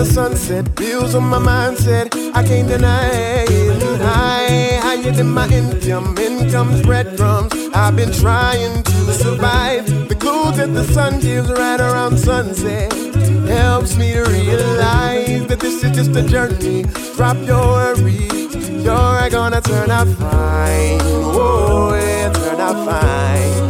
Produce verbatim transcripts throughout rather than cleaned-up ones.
sunset, bills on my mindset, I can't deny it. I higher than my income, income's breadcrumbs. I've been trying to survive. The clue that the sun gives right around sunset helps me to realize that this is just a journey. Drop your worries, you're gonna turn out fine. Oh, yeah, turn out fine.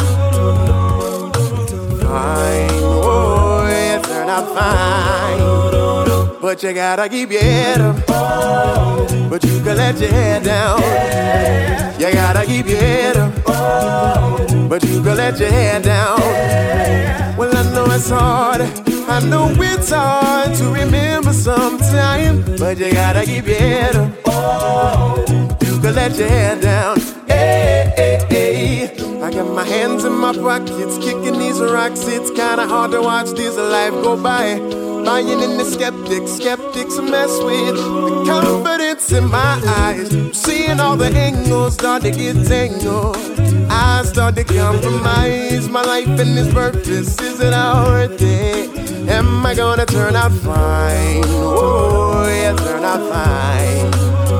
Fine, oh, yeah, turn out fine. But you gotta keep your head up, but you can let your head down. You gotta keep your head up, but you can let your head down. Well, I know it's hard, I know it's hard to remember sometimes, but you gotta keep your head up, you can let your head down. Hey, hey, hey. I got my hands in my pockets, kicking these rocks. It's kinda hard to watch this life go by. Buying in the skeptics, skeptics a mess with the confidence in my eyes. Seeing all the angles start to get tangled, I start to compromise my life and this purpose. Is it all worth it? Am I gonna turn out fine? Oh, yeah, turn out fine.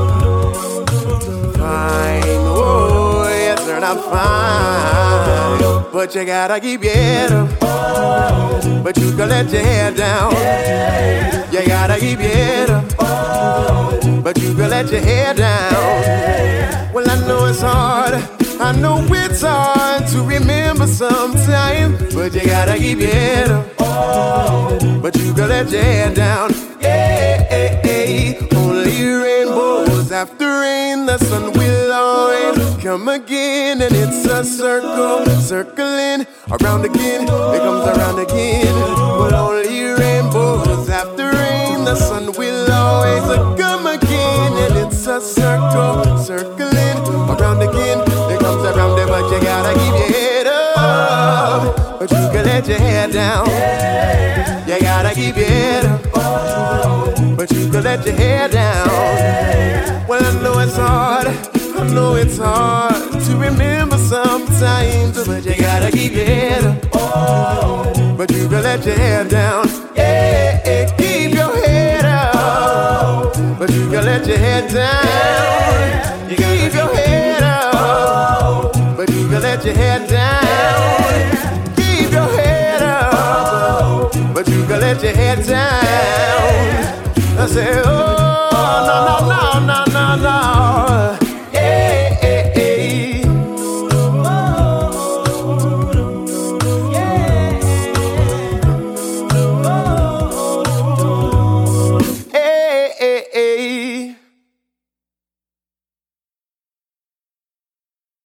Fine, oh, yeah, turn out fine. But you gotta keep your head up, but you can let your head down. You gotta keep your head up, but you can let your head down. Well, I know it's hard, I know it's hard to remember sometimes, but you gotta keep your head up, but you can let your head down. Yeah, yeah, yeah. Only rainbows after rain, the sun will always come again, and it's a circle, circling around again. It comes around again. But only rainbows after rain, the sun will always come again, and it's a circle, circling around again. It comes around there, but you gotta keep your head up, but you can let your head down. You gotta keep your head up, but you can let your head down. Well, I know it's hard, I know it's hard to remember sometimes, but you gotta keep your head up, but you can let your head down. Yeah, yeah, keep your head up, but you can let your head down. You keep your head up, but you can let your head down. Keep your head up, but you can let your head down. I say, oh, no, no, no, no, no, no. Yeah, yeah, yeah. Hey, hey, hey.